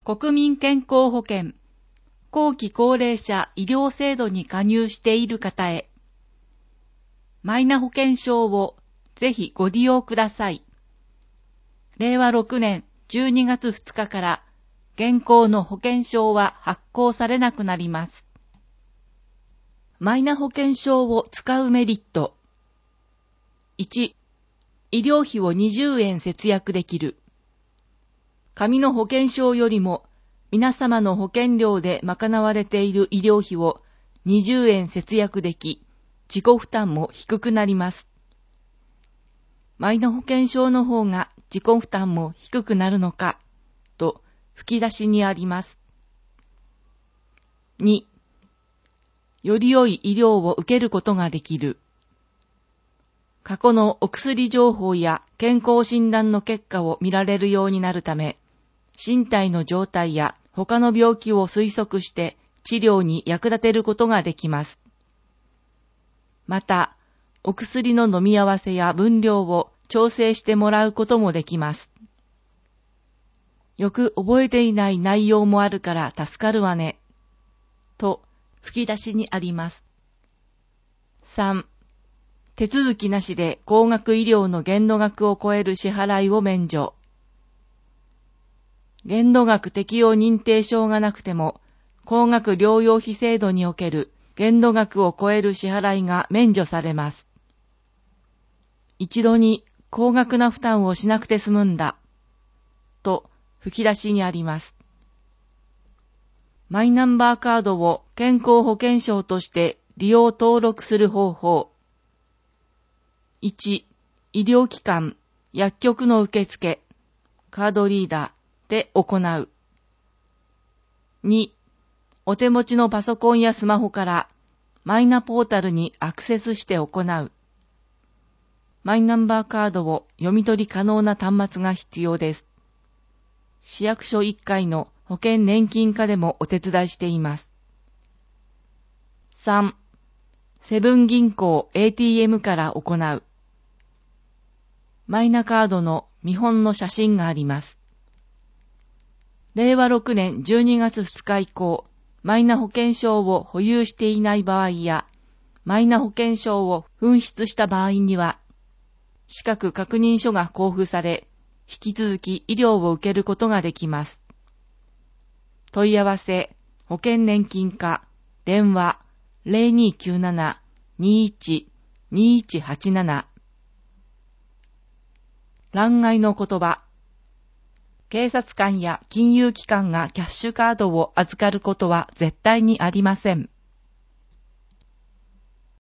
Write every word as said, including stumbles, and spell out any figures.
国民健康保険、後期高齢者医療制度に加入している方へ、マイナ保険証をぜひご利用ください。れいわろくねんじゅうにがつふつかから現行の保険証は発行されなくなります。マイナ保険証を使うメリット。いち、医療費をにじゅうえん節約できる。紙の保険証よりも皆様の保険料で賄われている医療費をにじゅうえん節約でき、自己負担も低くなります。マイナ保険証の方が自己負担も低くなるのか、と吹き出しにあります。に、より良い医療を受けることができる。過去のお薬情報や健康診断の結果を見られるようになるため、身体の状態や他の病気を推測して治療に役立てることができます。また、お薬の飲み合わせや分量を調整してもらうこともできます。よく覚えていない内容もあるから助かるわね。と、吹き出しにあります。さん、手続きなしで高額医療の限度額を超える支払いを免除。限度額適用認定証がなくても、高額療養費制度における限度額を超える支払いが免除されます。一度に高額な負担をしなくて済むんだ。と吹き出しにあります。マイナンバーカードを健康保険証として利用登録する方法。いち、医療機関、薬局の受付、カードリーダーで行う。に、お手持ちのパソコンやスマホからマイナポータルにアクセスして行う。マイナンバーカードを読み取り可能な端末が必要です。市役所いっかいの保険年金課でもお手伝いしています。さん、セブン銀行 エーティーエム から行う。マイナカードの見本の写真があります。れいわろくねんじゅうにがつふつか以降、マイナ保険証を保有していない場合や、マイナ保険証を紛失した場合には、資格確認書が交付され、引き続き医療を受けることができます。問い合わせ、保険年金課、電話 ゼロにきゅうなな にいち にいちはちなな。欄外の言葉。警察官や金融機関がキャッシュカードを預かることは絶対にありません。